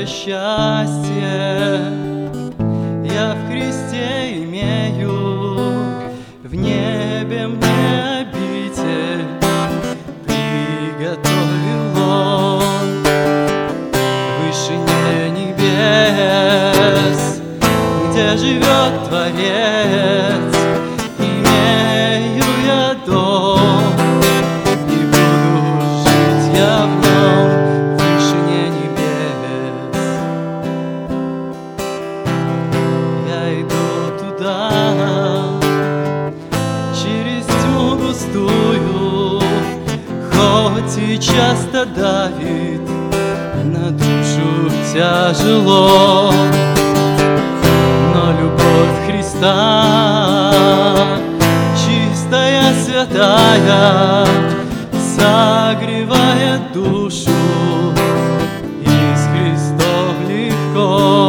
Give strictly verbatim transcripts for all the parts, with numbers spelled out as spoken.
свое счастье я в Христе имею, в небе мне обитель приготовил Он, в вышине небес, где живет Творец. Имею я дом, и буду жить я в нем, в вышине небес. Я иду туда, через тьму густую, хоть и часто давит на душу тяжело, но любовь Христа, чистая, святая, согревает душу, и с Христом легко.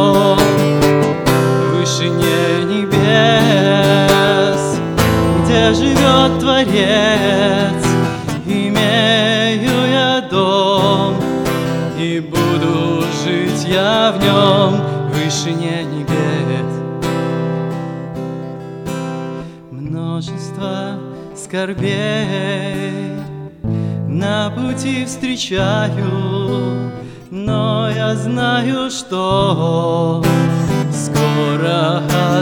В вышине небес, где живет Творец, имею я дом, и буду жить я в нем, в вышине небес. Множество скорбей на пути встречаю, но я знаю, что скоро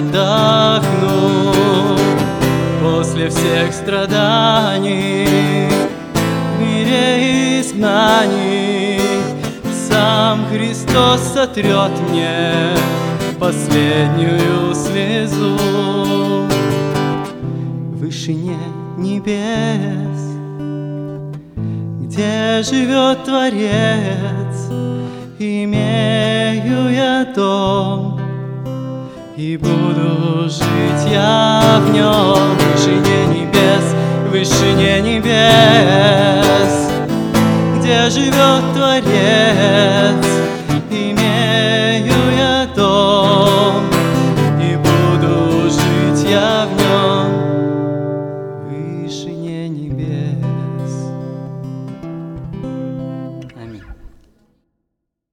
отдохну после всех страданий в мире изгнаний. Сам Христос сотрет мне последнюю слезу в вышине небес, где живет Творец. Имею я дом, и буду жить я в нем, в вышине небес, в вышине небес, где живет Творец.